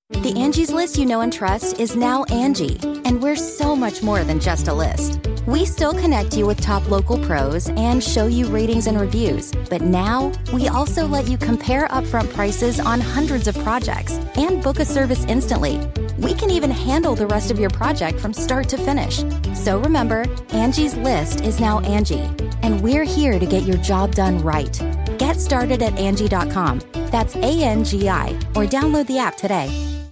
The Angie's List you know and trust is now Angie, and we're so much more than just a list. We still connect you with top local pros and show you ratings and reviews, but now we also let you compare upfront prices on hundreds of projects and book a service instantly. We can even handle the rest of your project from start to finish. So remember, Angie's List is now Angie, and we're here to get your job done right. Get started at Angie.com. That's ANGI, or download the app today.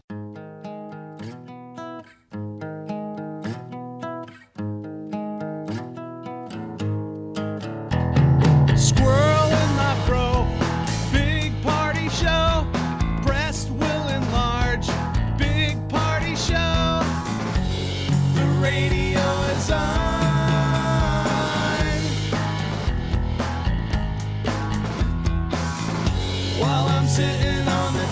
Squirrel in my fro, big party show. Breast will enlarge, big party show. The radio is on. While I'm sitting on the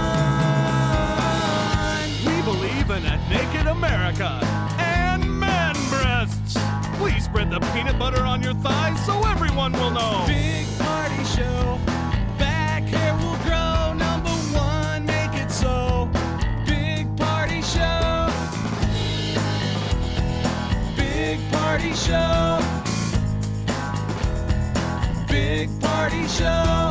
john. We believe in a naked America and man breasts. Please spread the peanut butter on your thighs so everyone will know. Big party show. Back hair will grow. Number one, make it so. Big party show. Big party show. Big party show.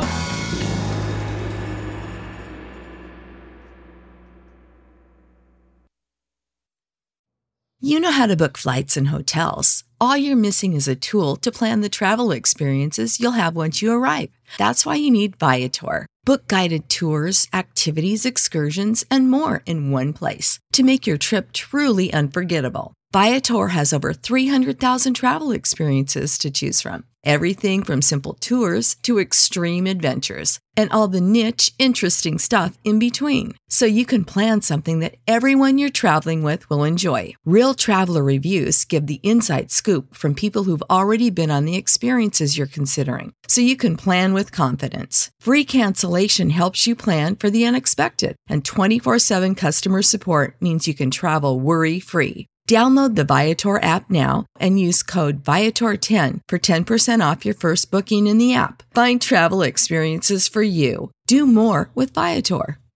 You know how to book flights and hotels. All you're missing is a tool to plan the travel experiences you'll have once you arrive. That's why you need Viator. Book guided tours, activities, excursions, and more in one place to make your trip truly unforgettable. Viator has over 300,000 travel experiences to choose from. Everything from simple tours to extreme adventures and all the niche, interesting stuff in between. So you can plan something that everyone you're traveling with will enjoy. Real traveler reviews give the inside scoop from people who've already been on the experiences you're considering. So you can plan with confidence. Free cancellation helps you plan for the unexpected. And 24/7 customer support means you can travel worry-free. Download the Viator app now and use code Viator10 for 10% off your first booking in the app. Find travel experiences for you. Do more with Viator.